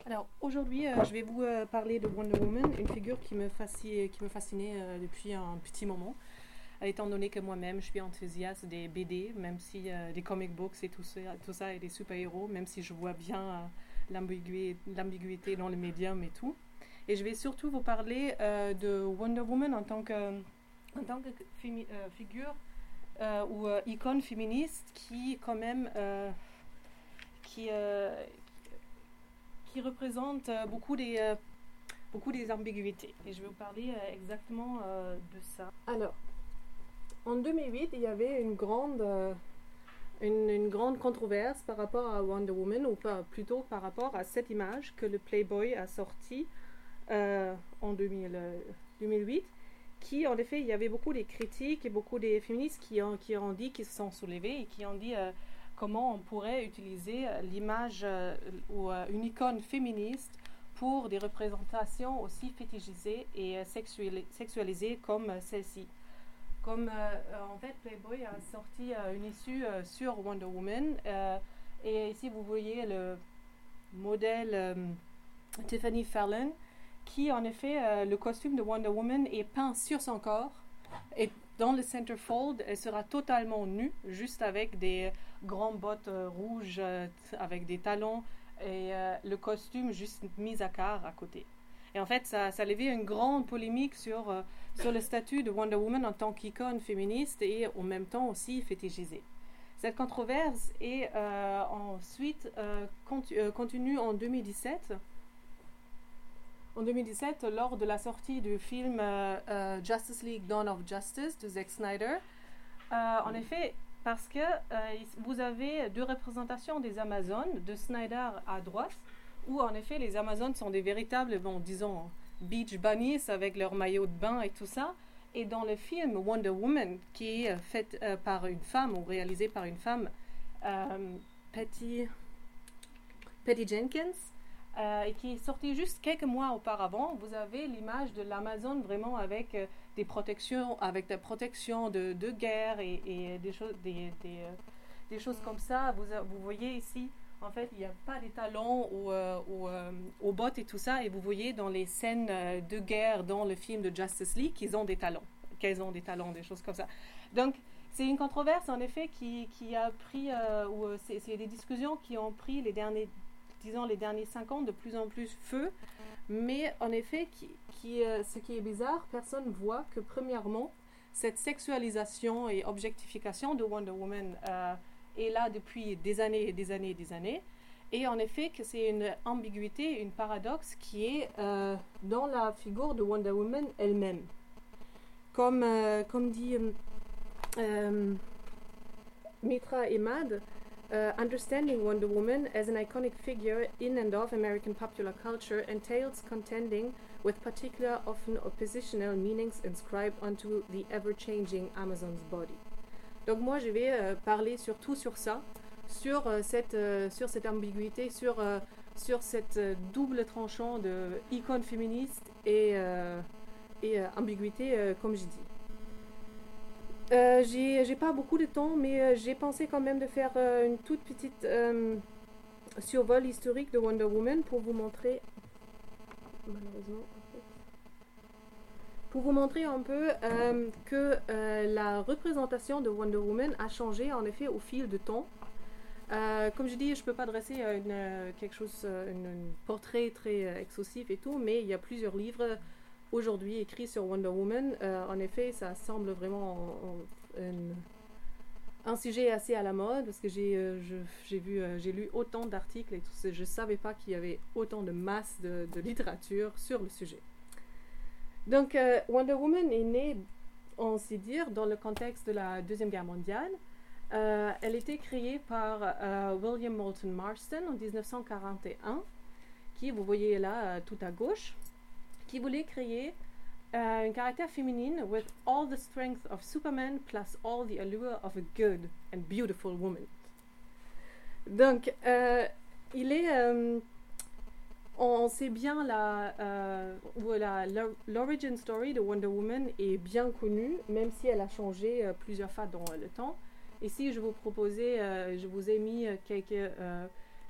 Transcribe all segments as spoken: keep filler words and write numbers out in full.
Alors aujourd'hui, euh, je vais vous euh, parler de Wonder Woman, une figure qui me, fasci- qui me fascinait euh, depuis un petit moment. Euh, Étant donné que moi-même, je suis enthousiaste des B D, même si euh, des comic books et tout ça, tout ça et des super-héros, même si je vois bien euh, l'ambiguïté, l'ambiguïté dans le médium et tout. Et je vais surtout vous parler euh, de Wonder Woman en tant que, en tant que fémi- euh, figure euh, ou euh, icône féministe qui, quand même, euh, qui, euh, qui représente euh, beaucoup des, euh, beaucoup des ambiguïtés. Et je vais vous parler euh, exactement euh, de ça. Alors, en deux mille huit, il y avait une grande, euh, une, une grande controverse par rapport à Wonder Woman, ou pas, plutôt par rapport à cette image que le Playboy a sortie euh, en deux mille, euh, deux mille huit, qui, en effet, il y avait beaucoup des critiques et beaucoup des féministes qui ont, qui ont dit, qui se sont soulevés et qui ont dit euh, comment on pourrait utiliser l'image euh, ou euh, une icône féministe pour des représentations aussi fétichisées et euh, sexualisées comme euh, celle-ci. Comme euh, en fait Playboy a sorti euh, une issue euh, sur Wonder Woman euh, et ici vous voyez le modèle euh, Tiffany Fallon qui en effet euh, le costume de Wonder Woman est peint sur son corps et dans le centerfold elle sera totalement nue juste avec des grandes bottes euh, rouges euh, avec des talons et euh, le costume juste mis à quart à côté. Et en fait, ça, ça a levé une grande polémique sur, euh, sur le statut de Wonder Woman en tant qu'icône féministe et en même temps aussi fétichisée. Cette controverse est euh, ensuite euh, contu- euh, continue en deux mille dix-sept. En deux mille dix-sept, lors de la sortie du film euh, euh, Justice League Dawn of Justice de Zack Snyder, euh, en effet, parce que euh, vous avez deux représentations des Amazones, de Snyder à droite, où en effet les Amazones sont des véritables, bon, disons, beach bunnies avec leur maillot de bain et tout ça. Et dans le film Wonder Woman, qui est fait euh, par une femme ou réalisé par une femme, euh, Patty, Patty Jenkins, euh, et qui est sorti juste quelques mois auparavant, vous avez l'image de l'Amazone vraiment avec euh, des protections, avec des protections de, de guerre et, et des, choses, des, des, euh, des choses comme ça. Vous, vous voyez ici, en fait, il n'y a pas des talons aux, euh, aux, euh, aux bottes et tout ça. Et vous voyez dans les scènes euh, de guerre dans le film de Justice League qu'ils ont des talons, qu'elles ont des talons, des choses comme ça. Donc, c'est une controverse, en effet, qui, qui a pris, euh, ou euh, c'est, c'est des discussions qui ont pris les derniers, disons, les derniers cinq ans de plus en plus feu. Mais en effet, qui, qui, euh, ce qui est bizarre, personne ne voit que premièrement, cette sexualisation et objectification de Wonder Woman euh, est là depuis des années et des années et des années. Et en effet, que c'est une ambiguïté, une paradoxe qui est euh, dans la figure de Wonder Woman elle-même. Comme, euh, comme dit euh, euh, Mitra Emad, Uh, understanding Wonder Woman as an iconic figure in and of American popular culture entails contending with particular, often oppositional meanings inscribed onto the ever-changing Amazon's body. Donc moi, je vais euh, parler surtout sur ça, sur, euh, cette, euh, sur cette ambiguïté, sur, euh, sur cette euh, double tranchant de icône féministe et, euh, et euh, ambiguïté, euh, comme je dis. Euh, j'ai, j'ai pas beaucoup de temps, mais euh, j'ai pensé quand même de faire euh, une toute petite euh, survol historique de Wonder Woman pour vous montrer, malheureusement, pour vous montrer un peu euh, que euh, la représentation de Wonder Woman a changé en effet au fil du temps. Euh, comme je dis, je peux pas dresser une, quelque chose, une, une portrait très euh, exhaustif et tout, mais il y a plusieurs livres aujourd'hui écrits sur Wonder Woman. Euh, en effet, ça semble vraiment en, en, une, un sujet assez à la mode parce que j'ai, euh, je, j'ai, vu, euh, j'ai lu autant d'articles et tout ça. Je ne savais pas qu'il y avait autant de masse de, de littérature sur le sujet. Donc, euh, Wonder Woman est née, on sait dire, dans le contexte de la Deuxième Guerre mondiale. Euh, elle était créée par euh, William Moulton Marston en dix-neuf cent quarante et un, qui, vous voyez là, euh, tout à gauche, qui voulait créer uh, une caractère féminine with all the strength of Superman plus all the allure of a good and beautiful woman. Donc, euh, il est... Euh, on sait bien la, euh, la, l'origin story de Wonder Woman est bien connue, même si elle a changé euh, plusieurs fois dans le temps. Ici, je vous proposais, euh, je vous ai mis quelques, euh,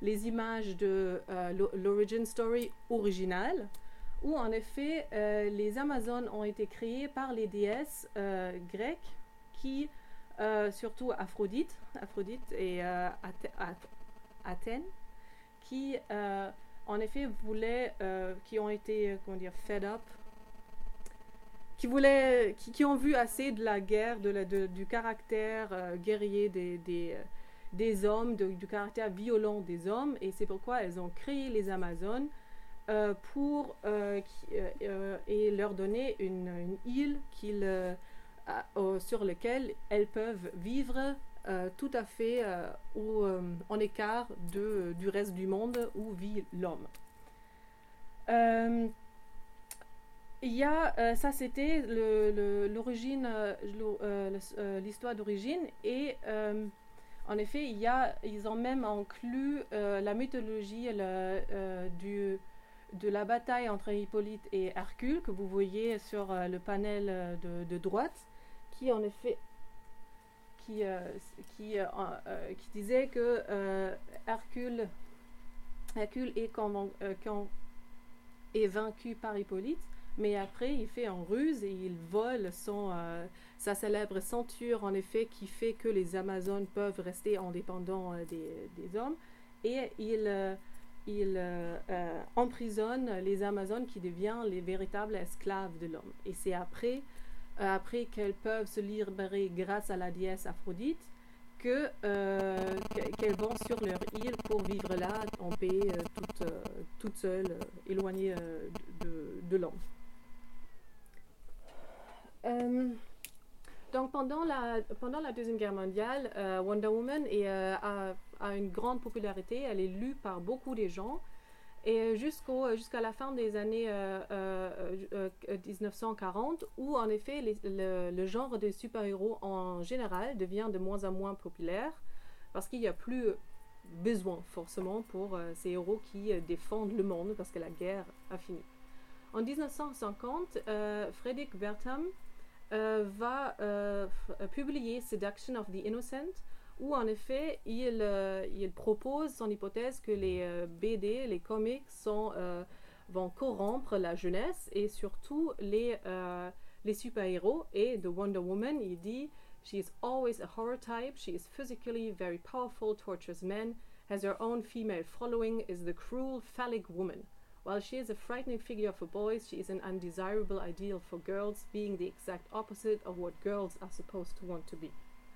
les images de euh, l'origin story originale, où en effet euh, les Amazones ont été créées par les déesses euh, grecques qui, euh, surtout Aphrodite, Aphrodite et euh, Athènes, qui euh, en effet voulaient, euh, qui ont été, comment dire, fed up, qui voulaient, qui, qui ont vu assez de la guerre, de la, de, du caractère euh, guerrier des, des, des hommes, de, du caractère violent des hommes, et c'est pourquoi elles ont créé les Amazones euh, pour euh, qui, euh, et leur donner une, une île qu'ils, euh, euh, sur laquelle elles peuvent vivre euh, tout à fait euh, au, euh, en écart de, du reste du monde où vit l'homme. Euh, Il y a, euh, ça c'était l'origine, euh, euh, l'histoire d'origine, et euh, en effet, il y a, ils ont même inclus euh, la mythologie le, euh, du, de la bataille entre Hippolyte et Hercule, que vous voyez sur euh, le panel de, de droite, qui en effet, qui, euh, qui, euh, euh, qui disait que euh, Hercule, Hercule est, quand, euh, quand est vaincu par Hippolyte, mais après il fait en ruse et il vole son, euh, sa célèbre ceinture, en effet, qui fait que les Amazones peuvent rester indépendants euh, des, des hommes, et il, euh, il euh, euh, emprisonne les Amazones qui deviennent les véritables esclaves de l'homme. Et c'est après, euh, après qu'elles peuvent se libérer grâce à la déesse Aphrodite que, euh, qu'elles vont sur leur île pour vivre là en paix, euh, toutes, euh, toutes seules, euh, éloignées euh, de, de, de l'homme. Euh, donc pendant la, pendant la Deuxième Guerre mondiale, euh, Wonder Woman est, euh, a, a une grande popularité, elle est lue par beaucoup de gens, et jusqu'au, jusqu'à la fin des années euh, euh, euh, dix-neuf cent quarante, où en effet les, le, le genre de super-héros en général devient de moins en moins populaire, parce qu'il n'y a plus besoin forcément pour euh, ces héros qui euh, défendent le monde, parce que la guerre a fini. En dix-neuf cent cinquante, euh, Frederick Wertham Euh, va euh, publier Seduction of the Innocent, où en effet il, euh, il propose son hypothèse que les euh, B D, les comics sont, euh, vont corrompre la jeunesse et surtout les, euh, les super-héros. Et de Wonder Woman, il dit She is always a horror type, she is physically very powerful, tortures men, has her own female following, is the cruel, phallic woman. While she is a frightening figure for boys, she is an undesirable ideal for girls, being the exact opposite of what girls are supposed to want to be.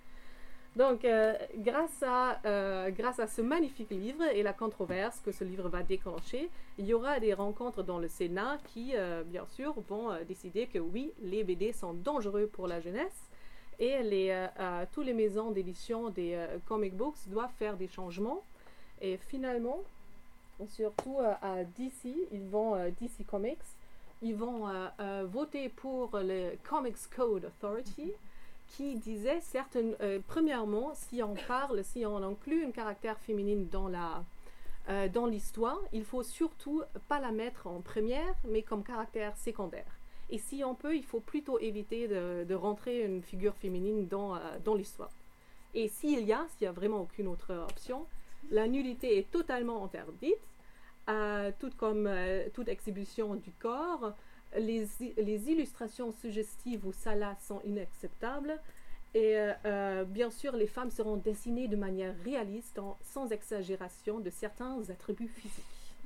Donc, euh, grâce, à, euh, grâce à ce magnifique livre et la controverse que ce livre va déclencher, il y aura des rencontres dans le Sénat qui, euh, bien sûr, vont euh, décider que oui, les B D sont dangereux pour la jeunesse, et les, euh, euh, toutes les maisons d'édition des euh, comic books doivent faire des changements. Et finalement, surtout euh, à D C, ils vont, euh, D C Comics, ils vont euh, euh, voter pour le Comics Code Authority, qui disait certaines, euh, premièrement, si on parle, si on inclut un caractère féminin dans la, euh, dans l'histoire, il faut surtout pas la mettre en première, mais comme caractère secondaire. Et si on peut, il faut plutôt éviter de, de rentrer une figure féminine dans, euh, dans l'histoire. Et s'il y a, s'il y a vraiment aucune autre option, la nudité est totalement interdite, euh, tout comme euh, toute exhibition du corps. Les, les illustrations suggestives ou salaces sont inacceptables. Et euh, euh, bien sûr, les femmes seront dessinées de manière réaliste, en, sans exagération de certains attributs physiques.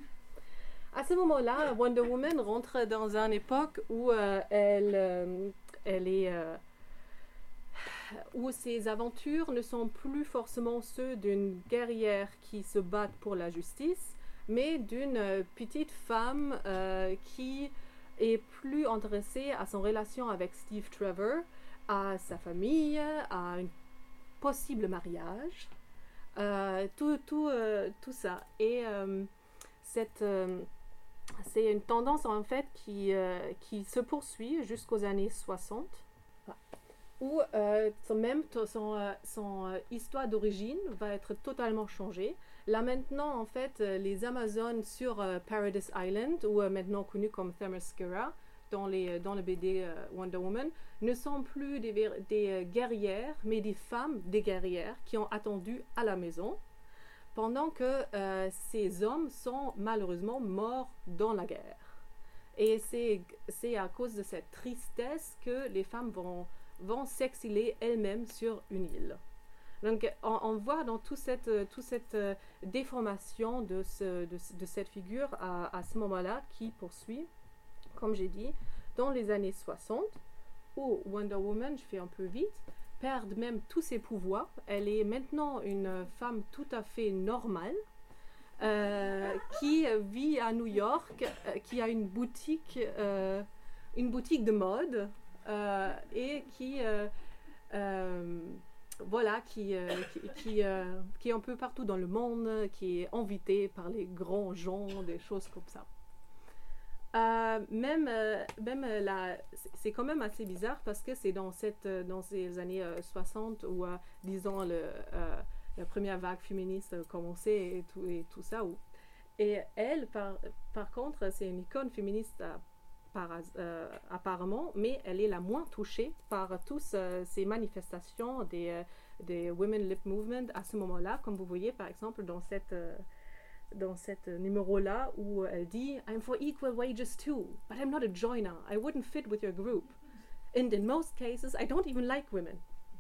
À ce moment-là, Wonder Woman rentre dans une époque où euh, elle, euh, elle est... Euh, où ses aventures ne sont plus forcément ceux d'une guerrière qui se bat pour la justice, mais d'une euh, petite femme euh, qui est plus intéressée à son relation avec Steve Trevor, à sa famille, à un possible mariage, euh, tout, tout, euh, tout ça. Et euh, cette, euh, c'est une tendance en fait qui, euh, qui se poursuit jusqu'aux années soixante. Où euh, son, même son, euh, son euh, histoire d'origine va être totalement changée. Là maintenant, en fait, euh, les Amazones sur euh, Paradise Island, ou euh, maintenant connues comme Themyscira, dans, les, dans le B D euh, Wonder Woman, ne sont plus des, des euh, guerrières, mais des femmes des guerrières qui ont attendu à la maison. pendant que euh, ces hommes sont malheureusement morts dans la guerre. Et c'est, c'est à cause de cette tristesse que les femmes vont, vont s'exiler elles-mêmes sur une île. Donc on, on voit dans toute cette, toute cette euh, déformation de, ce, de, de cette figure à, à ce moment-là qui poursuit, comme j'ai dit, dans les années soixante, où Wonder Woman, je fais un peu vite, perd même tous ses pouvoirs. Elle est maintenant une femme tout à fait normale, euh, qui vit à New York, euh, qui a une boutique, euh, une boutique de mode, euh, et qui, euh, euh, voilà, qui, euh, qui, qui, euh, qui est un peu partout dans le monde, qui est invitée par les grands gens, des choses comme ça. Euh, même, euh, même euh, la, c'est quand même assez bizarre parce que c'est dans, cette, dans ces années euh, soixante où, euh, disons, le, euh, la première vague féministe a commencé et tout, et tout ça. Où, et elle, par, par contre, c'est une icône féministe euh, par, euh, apparemment, mais elle est la moins touchée par toutes euh, ces manifestations des, euh, des Women Lib Movement à ce moment-là, comme vous voyez par exemple dans cette... Euh, dans cet numéro-là où elle dit I'm for equal wages too, but I'm not a joiner. I wouldn't fit with your group. And in most cases, I don't even like women.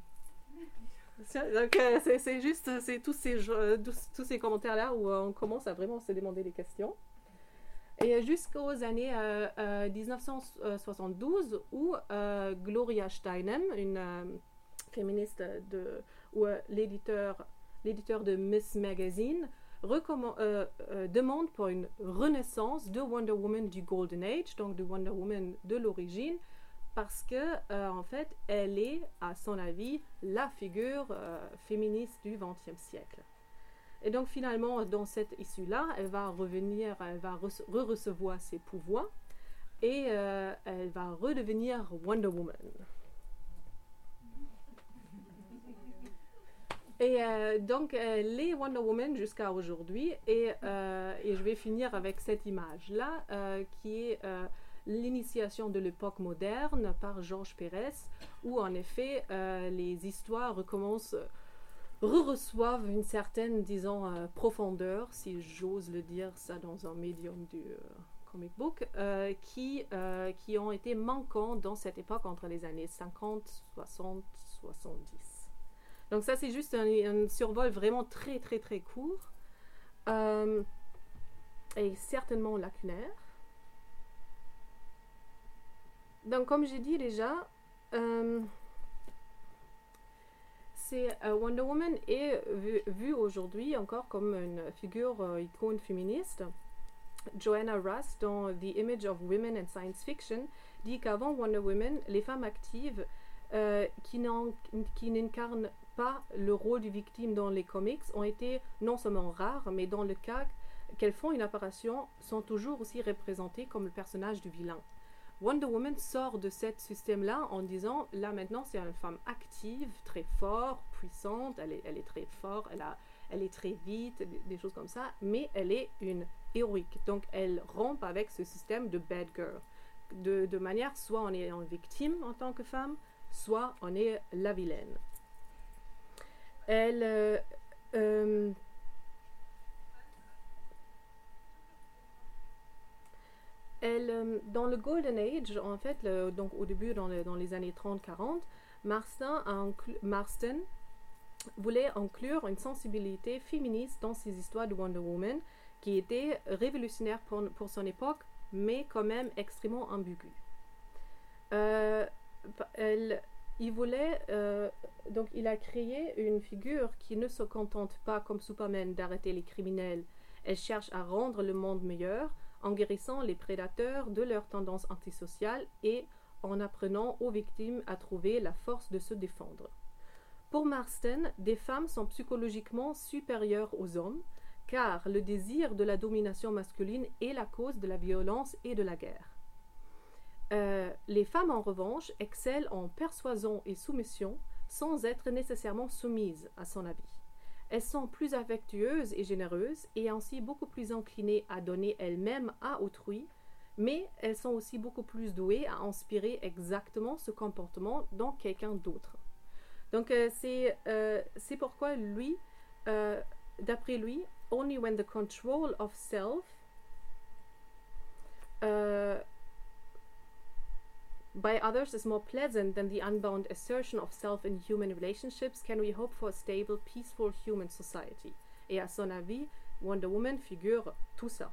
Donc, euh, c'est, c'est juste c'est tous, ces, tous, tous ces commentaires-là où euh, on commence à vraiment se demander des questions. Et jusqu'aux années euh, euh, dix-neuf cent soixante-douze, où euh, Gloria Steinem, une euh, féministe de, ou euh, l'éditeur, l'éditeur de Miss Magazine, Euh, euh, demande pour une renaissance de Wonder Woman du Golden Age, donc de Wonder Woman de l'origine, parce que euh, en fait, elle est, à son avis, la figure euh, féministe du vingtième siècle. Et donc finalement, dans cette issue-là, elle va revenir, elle va re- re-recevoir ses pouvoirs et euh, elle va redevenir Wonder Woman. Et euh, donc, euh, les Wonder Woman jusqu'à aujourd'hui, et, euh, et je vais finir avec cette image-là, euh, qui est euh, l'initiation de l'époque moderne par Georges Pérez, où en effet, euh, les histoires recommencent, re-reçoivent une certaine, disons, euh, profondeur, si j'ose le dire ça dans un médium du euh, comic book, euh, qui, euh, qui ont été manquants dans cette époque entre les années cinquante, soixante, soixante-dix. Donc ça, c'est juste un, un survol vraiment très, très, très court euh, et certainement lacunaire. Donc, comme j'ai dit déjà, euh, c'est, uh, Wonder Woman est vue vu aujourd'hui encore comme une figure euh, icône féministe. Joanna Russ, dans The Image of Women in Science Fiction, dit qu'avant Wonder Woman, les femmes actives euh, qui, qui n'incarnent pas le rôle de victime dans les comics ont été non seulement rares, mais dans le cas qu'elles font une apparition, sont toujours aussi représentées comme le personnage du vilain. Wonder Woman sort de ce système-là en disant, là maintenant c'est une femme active, très forte, puissante, elle est, elle est très forte, elle, a, elle est très vite, des choses comme ça, mais elle est une héroïque. Donc elle rompt avec ce système de bad girl. De, de manière, soit on est une victime en tant que femme, soit on est la vilaine. Elle, euh, euh, elle euh, dans le Golden Age, en fait, le, donc au début, dans, le, dans les années trente quarante, Marston, inclu, Marston voulait inclure une sensibilité féministe dans ses histoires de Wonder Woman, qui était révolutionnaire pour, pour son époque, mais quand même extrêmement ambiguë. Euh, elle... Il voulait, euh, donc il a créé une figure qui ne se contente pas comme Superman d'arrêter les criminels. Elle cherche à rendre le monde meilleur en guérissant les prédateurs de leurs tendances antisociales et en apprenant aux victimes à trouver la force de se défendre. Pour Marston, des femmes sont psychologiquement supérieures aux hommes car le désir de la domination masculine est la cause de la violence et de la guerre. Euh, les femmes, en revanche, excellent en persuasion et soumission sans être nécessairement soumises à son avis. Elles sont plus affectueuses et généreuses et ainsi beaucoup plus inclinées à donner elles-mêmes à autrui, mais elles sont aussi beaucoup plus douées à inspirer exactement ce comportement dans quelqu'un d'autre. Donc, euh, c'est, euh, c'est pourquoi lui, euh, d'après lui, only when the control of self uh, by others is more pleasant than the unbound assertion of self in human relationships can we hope for a stable, peaceful human society. Et à son avis, Wonder Woman figure tout ça.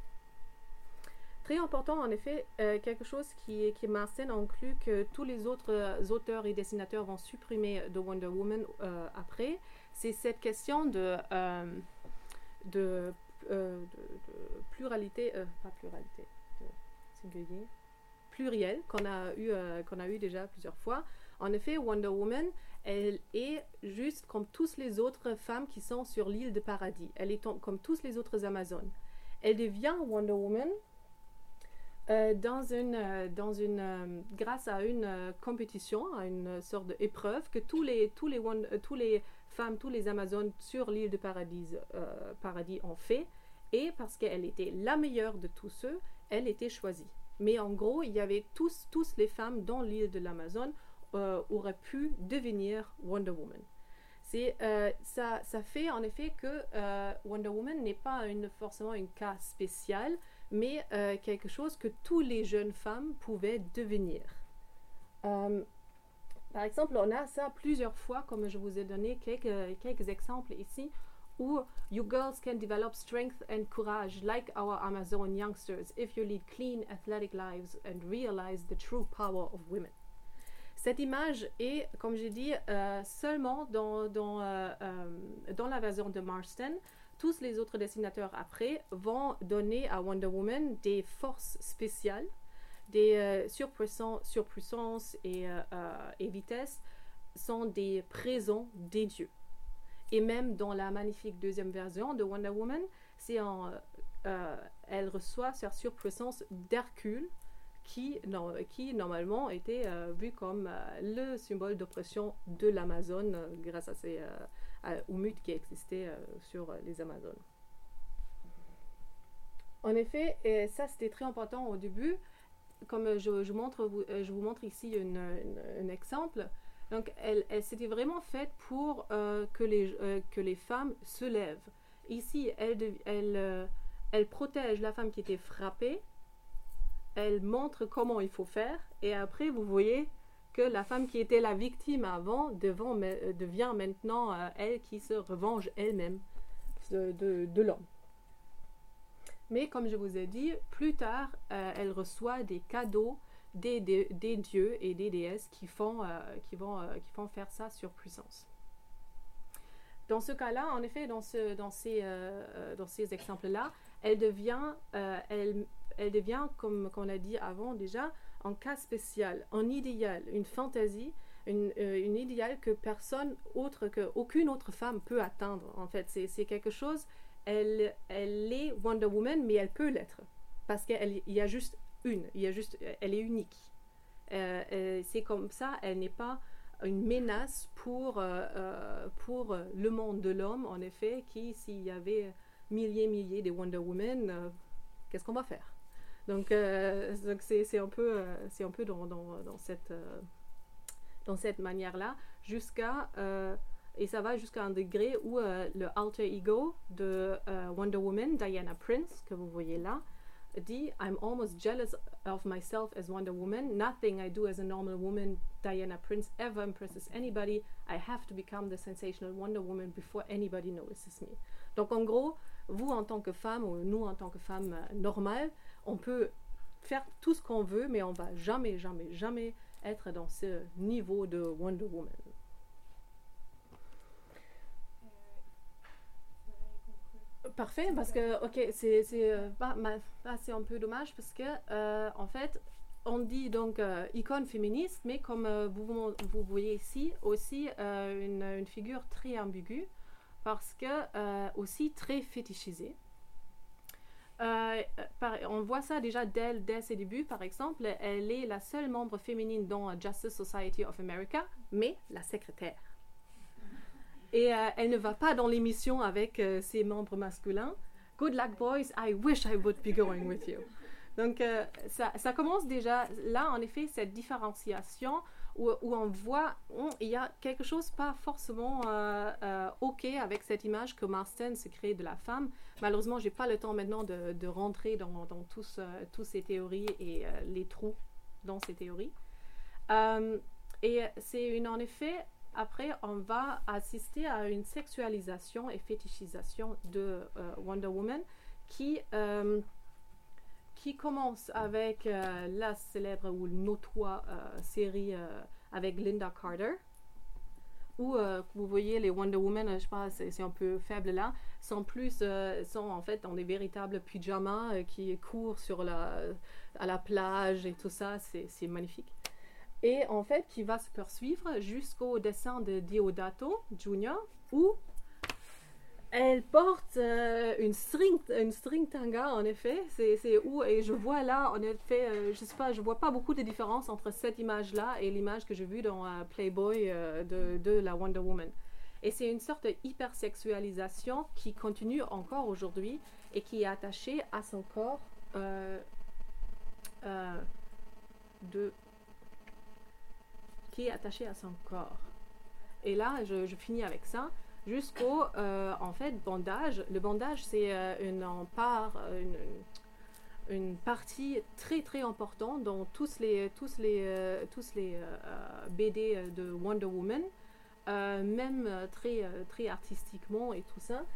Très important, en effet, euh, quelque chose qui, qui Marston inclut que tous les autres euh, auteurs et dessinateurs vont supprimer de Wonder Woman euh, après, c'est cette question de, euh, de, euh, de, de pluralité, euh, pas pluralité, de singulier, pluriel, qu'on a, eu, euh, qu'on a eu déjà plusieurs fois. En effet, Wonder Woman, elle est juste comme toutes les autres femmes qui sont sur l'île de Paradis. Elle est comme toutes les autres Amazones. Elle devient Wonder Woman Euh, dans une, euh, dans une, euh, grâce à une euh, compétition, à une sorte d'épreuve que tous les, tous les, one, euh, tous les femmes, tous les Amazones sur l'île de Paradis, euh, Paradis ont fait, et parce qu'elle était la meilleure de tous ceux, elle était choisie. Mais en gros, il y avait tous, tous les femmes dans l'île de l'Amazone euh, auraient pu devenir Wonder Woman. C'est, euh, ça, ça fait en effet que euh, Wonder Woman n'est pas une, forcément un cas spécial, mais euh, quelque chose que toutes les jeunes femmes pouvaient devenir. Euh, par exemple, on a ça plusieurs fois, comme je vous ai donné quelques, quelques exemples ici, où you girls can develop strength and courage like our Amazon youngsters if you lead clean, athletic lives and realize the true power of women. Cette image est, comme j'ai dit, euh, seulement dans, dans, euh, euh, dans la version de Marston. Tous les autres dessinateurs après vont donner à Wonder Woman des forces spéciales, des euh, surpuissance, surpuissance et, euh, euh, et vitesse sont des présents des dieux. Et même dans la magnifique deuxième version de Wonder Woman, c'est en, euh, elle reçoit sa surpuissance d'Hercule, qui, non, qui normalement était euh, vu comme euh, le symbole d'oppression de l'Amazone euh, grâce à ces euh, euh, aux mythes qui existaient euh, sur euh, les Amazones. En effet, et ça c'était très important au début, comme je, je, montre, vous, je vous montre ici une, une, un exemple. Donc, elle, elle s'était vraiment faite pour euh, que, les, euh, que les femmes se lèvent. Ici, elle, elle, euh, elle protège la femme qui était frappée. Elle montre comment il faut faire. Et après, vous voyez que la femme qui était la victime avant devant, devient maintenant euh, elle qui se revenge elle-même de, de, de l'homme. Mais comme je vous ai dit, plus tard, euh, elle reçoit des cadeaux des, des, des dieux et des déesses qui font, euh, qui vont, euh, qui font faire ça sur puissance. Dans ce cas-là, en effet, dans, ce, dans ces, euh, dans ces exemples-là, elle devient, euh, elle, elle devient, comme, comme on a dit avant déjà, un cas spécial, un idéal, une fantaisie, une, euh, une idéal que personne autre, que aucune autre femme peut atteindre. En fait, c'est, c'est quelque chose, elle, elle est Wonder Woman, mais elle peut l'être. Parce qu'il y a juste une, il y a juste, elle est unique. Euh, euh, c'est comme ça, elle n'est pas une menace pour, euh, euh, pour le monde de l'homme, en effet, qui, s'il y avait milliers, milliers de Wonder Woman, euh, qu'est-ce qu'on va faire? Donc, euh, donc c'est, c'est un peu, euh, c'est un peu dans, dans, dans cette, euh, dans cette manière-là, jusqu'à, euh, et ça va jusqu'à un degré où euh, le alter ego de euh, Wonder Woman, Diana Prince, que vous voyez là, dit « I'm almost jealous of myself as Wonder Woman. Nothing I do as a normal woman, Diana Prince, ever impresses anybody. I have to become the sensational Wonder Woman before anybody notices me. » Donc en gros, vous en tant que femme, ou nous en tant que femme euh, normale, on peut faire tout ce qu'on veut, mais on va jamais, jamais, jamais être dans ce niveau de Wonder Woman. Parfait, parce que, ok, c'est, c'est, euh, bah, bah, bah, c'est un peu dommage parce que, euh, en fait, on dit donc euh, icône féministe, mais comme euh, vous, vous voyez ici, aussi euh, une, une figure très ambiguë, parce que euh, aussi très fétichisée. Euh, par, on voit ça déjà dès, dès ses débuts, par exemple, elle est la seule membre féminine dans Justice Society of America, mais la secrétaire. Et euh, elle ne va pas dans l'émission avec euh, ses membres masculins. Good luck, boys. I wish I would be going with you. Donc, euh, ça, ça commence déjà là, en effet, cette différenciation où, où on voit, on, il y a quelque chose pas forcément euh, euh, OK avec cette image que Marston s'est créée de la femme. Malheureusement, je n'ai pas le temps maintenant de, de rentrer dans, dans tous, euh, tous ces théories et euh, les trous dans ces théories. Euh, et c'est une, en effet, après, on va assister à une sexualisation et fétichisation de euh, Wonder Woman qui... Euh, qui commence avec euh, la célèbre ou notoire euh, série euh, avec Linda Carter, où euh, vous voyez les Wonder Woman, je sais pas, c'est, c'est un peu faible là, sont plus, euh, sont en fait dans des véritables pyjamas euh, qui courent sur la, à la plage et tout ça, c'est, c'est magnifique. Et en fait, qui va se poursuivre jusqu'au dessin de Deodato Junior, où elle porte euh, une string, une string tanga, en effet. C'est, c'est où, et je vois là, en effet, euh, je sais pas, je vois pas beaucoup de différence entre cette image-là et l'image que j'ai vue dans euh, Playboy euh, de, de la Wonder Woman. Et c'est une sorte d'hypersexualisation qui continue encore aujourd'hui et qui est attachée à son corps euh, euh, de... qui est attachée à son corps. Et là, je, je finis avec ça. Jusqu'au, euh, en fait, bandage. Le bandage, c'est euh, une, en part, une, une partie très, très importante dans tous les, tous les, euh, tous les euh, B D de Wonder Woman, euh, même très, très artistiquement et tout ça.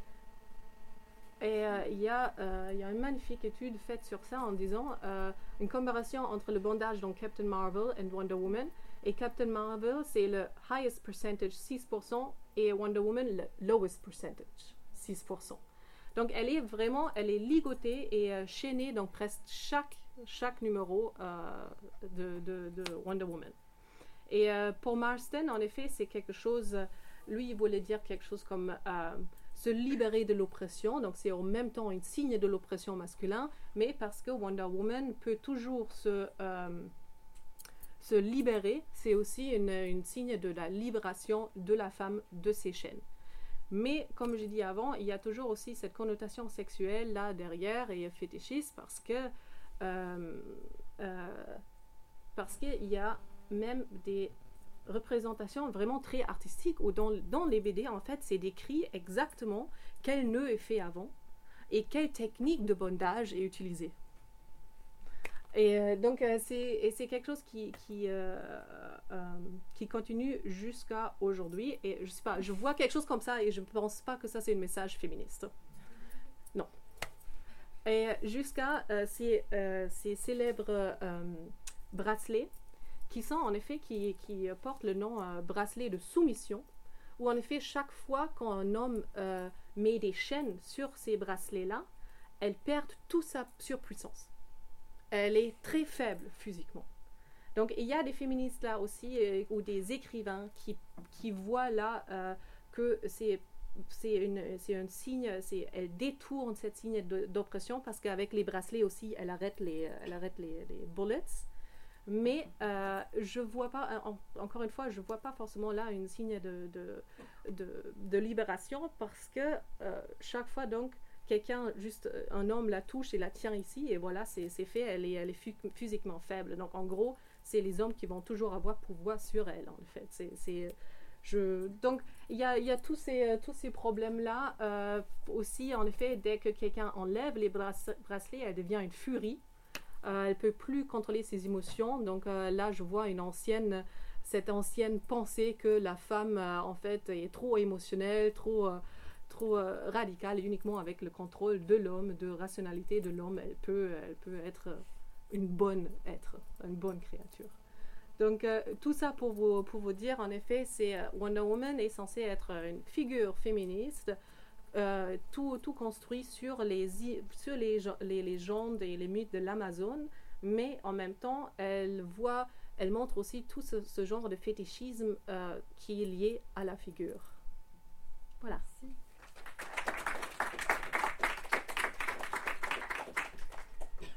Et euh, il y, euh, y a une magnifique étude faite sur ça en disant euh, une comparaison entre le bandage dans Captain Marvel et Wonder Woman. Et Captain Marvel, c'est le highest percentage, six pour cent, et Wonder Woman, le lowest percentage, six pour cent. Donc, elle est vraiment, elle est ligotée et euh, chaînée dans presque chaque, chaque numéro euh, de, de, de Wonder Woman. Et euh, pour Marston, en effet, c'est quelque chose, lui, il voulait dire quelque chose comme euh, se libérer de l'oppression. Donc, c'est en même temps un signe de l'oppression masculine, mais parce que Wonder Woman peut toujours se... Euh, Se libérer, c'est aussi une, une signe de la libération de la femme de ses chaînes. Mais, comme j'ai dit avant, il y a toujours aussi cette connotation sexuelle là derrière et fétichiste parce que euh, euh, parce qu'il y a même des représentations vraiment très artistiques où dans, dans les B D, en fait, c'est décrit exactement quel nœud est fait avant et quelle technique de bondage est utilisée. Et euh, donc, euh, c'est, et c'est quelque chose qui, qui, euh, euh, qui continue jusqu'à aujourd'hui. Et je sais pas, je vois quelque chose comme ça et je ne pense pas que ça, c'est un message féministe. Non. Et jusqu'à euh, ces, euh, ces célèbres euh, bracelets qui sont, en effet, qui, qui portent le nom euh, bracelet de soumission, où, en effet, chaque fois qu'un homme euh, met des chaînes sur ces bracelets-là, elles perdent toute sa surpuissance. Elle est très faible physiquement. Donc, il y a des féministes là aussi, euh, ou des écrivains qui, qui voient là euh, que c'est, c'est, une, c'est un signe, c'est, elle détourne cette signe de, d'oppression parce qu'avec les bracelets aussi, elle arrête les, elle arrête les, les bullets. Mais euh, je vois pas, en, encore une fois, je vois pas forcément là une signe de, de, de, de libération parce que euh, chaque fois, donc, quelqu'un, juste un homme la touche et la tient ici, et voilà, c'est, c'est fait, elle est, elle est physiquement faible. Donc, en gros, c'est les hommes qui vont toujours avoir pouvoir sur elle, en fait. C'est, c'est, je, donc, il y a, y a tous ces, tous ces problèmes-là. Euh, aussi, en effet, dès que quelqu'un enlève les bracelets, elle devient une furie. Euh, elle ne peut plus contrôler ses émotions. Donc, euh, là, je vois une ancienne, cette ancienne pensée que la femme, euh, en fait, est trop émotionnelle, trop... Euh, trop euh, radicale uniquement avec le contrôle de l'homme, de rationalité de l'homme. Elle peut, elle peut être une bonne être, une bonne créature. Donc, euh, tout ça pour vous, pour vous dire, en effet, c'est euh, Wonder Woman est censée être une figure féministe, euh, tout, tout construit sur, les, sur les, les légendes et les mythes de l'Amazone, mais en même temps, elle voit, elle montre aussi tout ce, ce genre de fétichisme euh, qui est lié à la figure. Voilà. Merci.